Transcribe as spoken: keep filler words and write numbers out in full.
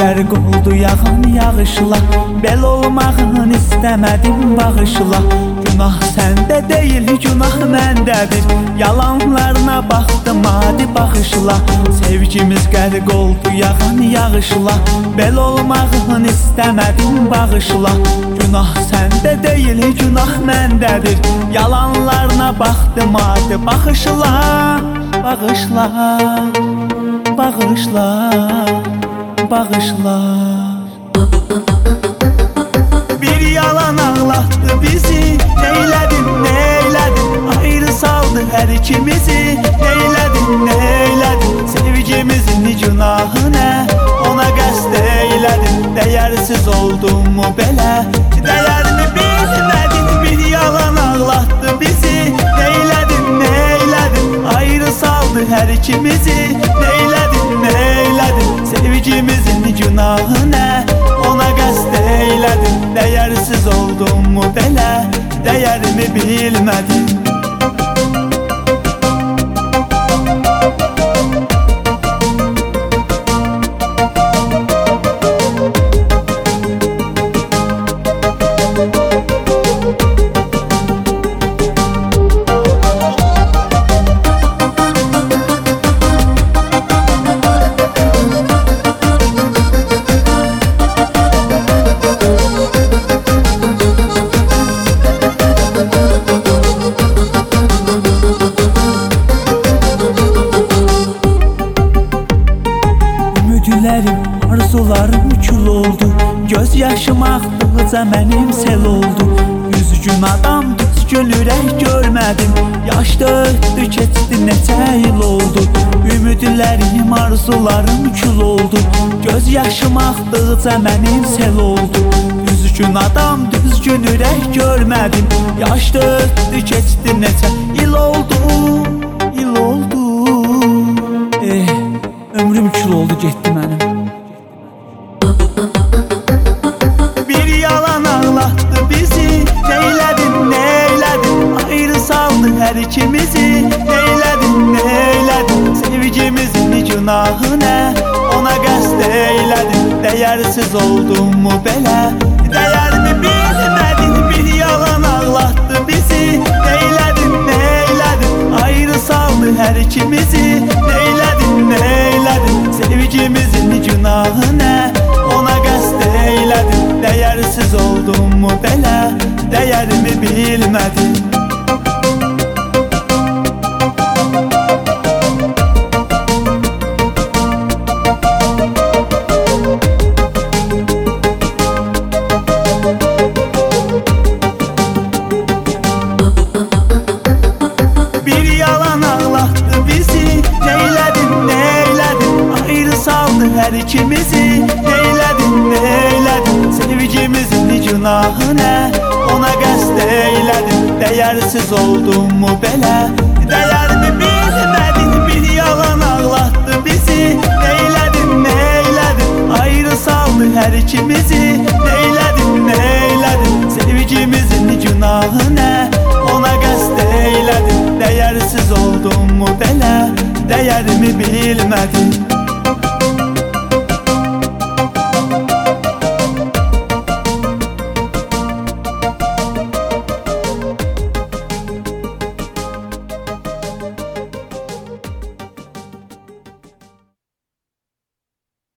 qərq oldu yağan yağışla. Bel olmağını istəmədim bağışla. Günah səndə deyil, günah məndədir. Yalanlarına baxdım, adi bağışla. Sevgimiz qərq oldu yağan yağışla. Bel olmağını istəmədim bağışla. Günah səndə deyil, günah məndədir. Yalanlarına baxdım, adi bağışla. Bağışla, bağışla, bağışla. Bir yalan ağlattı bizi, neylədin, neylədin? Ayrı saldı hər ikimizi, neylədin, neylədin? Sevgimizin günahı nə? Ona qəsd eylədin. Dəyərsiz oldum mu belə? Dəyərini bilmədin. Bir yalan ağlattı bizi, neylədin, neylədin? Ayrı saldı hər ikimizi, neylədin, neylədin? Sevgimizin günahı nə? Ona qəsd eylədin. Dəyərsiz oldum mu belə? Dəyərimi bilmədin. Arzularım kül oldu. Göz yaşım axdıqca mənim sel oldu. Üzgün adam, düzgün ürək görmədim. Yaş döydü, keçdi, neçə il oldu. Ümidlərim, arzularım kül oldu. Göz yaşım axdıqca mənim sel oldu. Düzgün adam, düzgün ürək görmədim. Yaş döydü, keçdi, neçə il oldu. Il oldu. Eh, ömrüm kül oldu, getdi mənim. Bir yalan ağlattı bizi, neylədin, neylədin? Ayrı saldı hər ikimizi, neylədin, neylədin? Sevgimizin günahı nə? Ona qəsd eylədin. Dəyərsiz oldum mu belə? Dəyərini bilmədin. Bir yalan ağlattı bizi, neylədin, neylədin? Ayrı saldı hər ikimizi, neylədin, neylədin? Sevgimizin günahı nə? Ona qəsd eylədin. Dəyərsiz oldum mu belə? Dəyərimi bilmədin. Bir yalan ağlattı bizi, neylədin, neylədin? Ayrı saldı hər ikimizi, neylədin, neylədin? Sevgimizin günahı nə? Ona qəsd eylədin. Dəyərsiz oldum mu belə? Dəyərini bilmədin. Bir yalan ağlattı bizi, neylədin, neylədin? Ayrı saldı hər ikimizi, neylədin, neylədin? Sevgimizin günahı nə? Ona qəsd eylədin. Dəyərsiz oldum mu belə? Dəyərimi bilmədin.